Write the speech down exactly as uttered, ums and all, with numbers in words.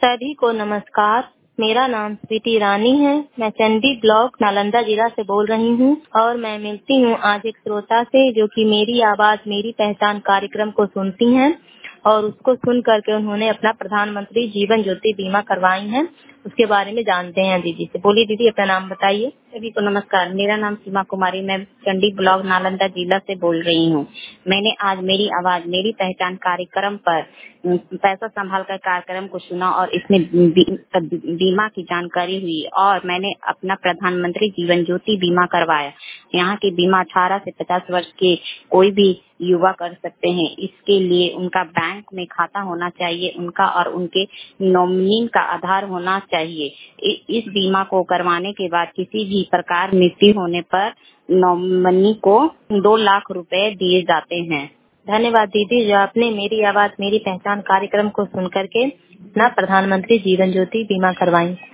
सभी को नमस्कार। मेरा नाम स्वीटी रानी है। मैं चंडी ब्लॉक नालंदा जिला से बोल रही हूँ और मैं मिलती हूँ आज एक श्रोता से जो कि मेरी आवाज मेरी पहचान कार्यक्रम को सुनती हैं और उसको सुन करके उन्होंने अपना प्रधानमंत्री जीवन ज्योति बीमा करवाई है। उसके बारे में जानते हैं दीदी से। बोलिए दीदी, अपना नाम बताइए। सभी को नमस्कार। मेरा नाम सीमा कुमारी, मैं चंडी ब्लॉक नालंदा जिला से बोल रही हूँ। मैंने आज मेरी आवाज मेरी पहचान कार्यक्रम पर अम, पैसा संभाल कर कार्यक्रम को सुना और इसमें बी- बीमा की जानकारी हुई और मैंने अपना प्रधानमंत्री जीवन ज्योति बीमा करवाया। यहाँ की बीमा अठारह से पचास वर्ष के कोई भी युवा कर सकते हैं। इसके लिए उनका बैंक में खाता होना चाहिए, उनका और उनके नॉमिनी का आधार होना चाहिए। इ- इस बीमा को करवाने के बाद किसी भी प्रकार मृत्यु होने पर नॉमिनी को दो लाख रुपए दिए जाते हैं। धन्यवाद दीदी, जो आपने मेरी आवाज मेरी पहचान कार्यक्रम को सुन करके ना प्रधानमंत्री जीवन ज्योति बीमा करवाई।